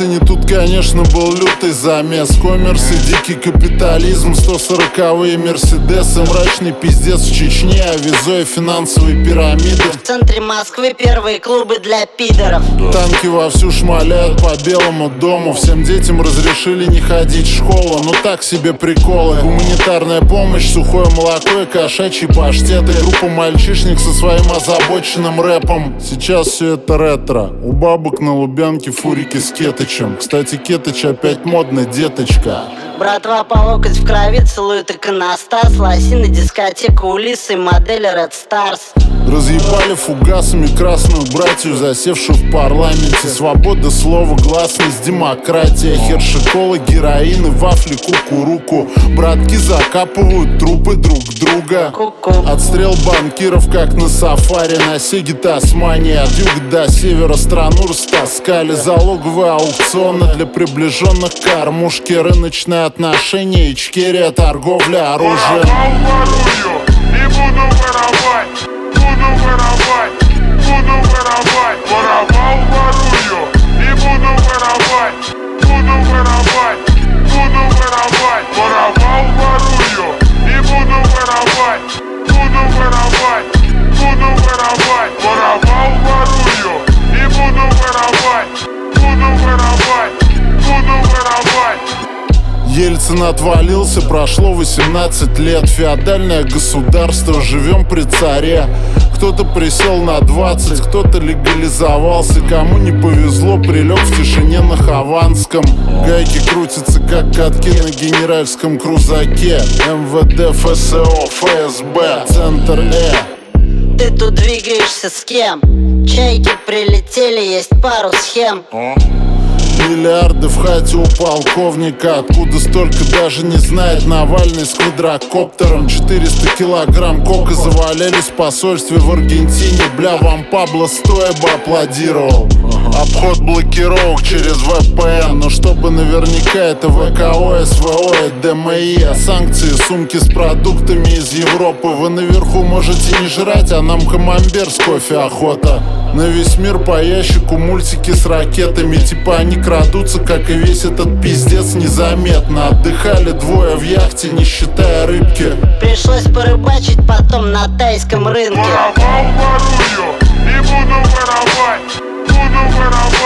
медицине тут, конечно, был лютый замес. Коммерс и дикий капитализм, 140-е мерседесы, мрачный пиздец в Чечне, авизой финансовые пирамиды. В центре Москвы первые клубы для пидоров. Танки вовсю шмаляют по Белому дому. Всем детям разрешили не ходить в школу. Ну так себе приколы. Гуманитарная помощь, сухое молоко и кошачьи паштеты. Группа мальчишник со своим озабоченным рэпом. Сейчас все это ретро. У бабок на Лубянке фурики с кетычем. Кстати, кетыч опять модно, деточка. Братва по локоть в крови целует иконостас. Лосины, дискотека, Улисы, модели Red Stars. Разъебали фугасами красную братью, засевшую в парламенте. Свобода слова, гласность, демократия. Хершиколы, героины, вафли, кукуруку. Братки закапывают трупы друг друга. Отстрел банкиров, как на сафари. На Сеге Тасмания, от юга до севера страну растаскали. Залоговые аукционы для приближенных к кормушке. Рыночные отношения, Ичкерия, торговля оружием. И буду воровать, буду воровать, воровал, ворую. И буду воровать, воровал, ворую. И буду воровать, воровал, ворую. И буду воровать. Ельцин отвалился, прошло 18 лет. Феодальное государство, живем при царе. Кто-то присел на 20, кто-то легализовался. Кому не повезло, прилег в тишине на Хованском. Гайки крутятся, как катки на генеральском крузаке. МВД, ФСО, ФСБ, Центр Ты тут двигаешься с кем? Чайки прилетели, есть пару схем. Миллиарды в хате у полковника. Откуда столько, даже не знает Навальный с квадрокоптером. 400 килограмм кока завалялись в посольстве в Аргентине. Бля, вам Пабло стоя бы аплодировал. Обход блокировок через VPN. Но чтобы наверняка это ВКО, СВО и ДМИ. А санкции, сумки с продуктами из Европы. Вы наверху можете не жрать, а нам камамбер с кофе охота. На весь мир по ящику мультики с ракетами. Типа они крадутся, как и весь этот пиздец, незаметно. Отдыхали двое в яхте, не считая рыбки. Пришлось порыбачить потом на тайском рынке. Воровал, ворую. И буду воровать,